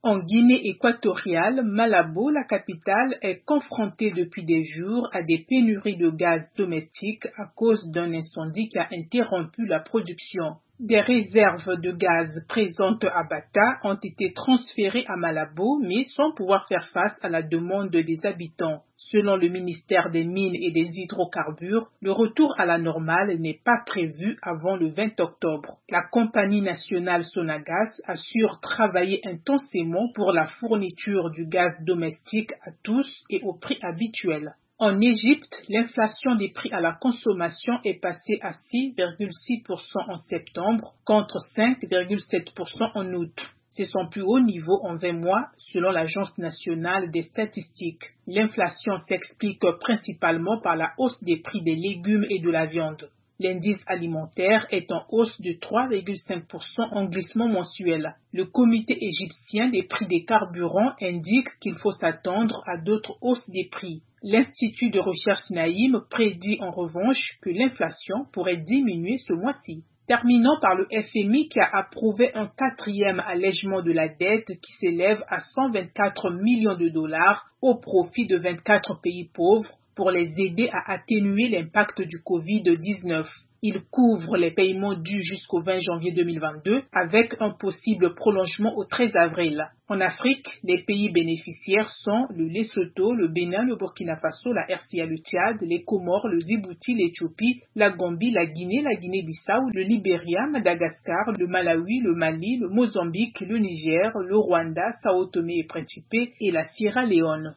En Guinée équatoriale, Malabo, la capitale, est confrontée depuis des jours à des pénuries de gaz domestique à cause d'un incendie qui a interrompu la production. Des réserves de gaz présentes à Bata ont été transférées à Malabo, mais sans pouvoir faire face à la demande des habitants. Selon le ministère des Mines et des Hydrocarbures, le retour à la normale n'est pas prévu avant le 20 octobre. La compagnie nationale Sonagas assure travailler intensément pour la fourniture du gaz domestique à tous et au prix habituel. En Égypte, l'inflation des prix à la consommation est passée à 6,6% en septembre contre 5,7% en août. C'est son plus haut niveau en 20 mois, selon l'Agence nationale des statistiques. L'inflation s'explique principalement par la hausse des prix des légumes et de la viande. L'indice alimentaire est en hausse de 3,5% en glissement mensuel. Le comité égyptien des prix des carburants indique qu'il faut s'attendre à d'autres hausses des prix. L'Institut de recherche Naïm prédit en revanche que l'inflation pourrait diminuer ce mois-ci. Terminant par le FMI qui a approuvé un quatrième allègement de la dette qui s'élève à 124 millions de dollars au profit de 24 pays pauvres pour les aider à atténuer l'impact du Covid-19. Il couvre les paiements dus jusqu'au 20 janvier 2022 avec un possible prolongement au 13 avril. En Afrique, les pays bénéficiaires sont le Lesotho, le Bénin, le Burkina Faso, la RCA, le Tchad, les Comores, le Djibouti, l'Éthiopie, la Gambie, la Guinée-Bissau, le Libéria, Madagascar, le Malawi, le Mali, le Mozambique, le Niger, le Rwanda, Sao Tomé et Principe et la Sierra Leone.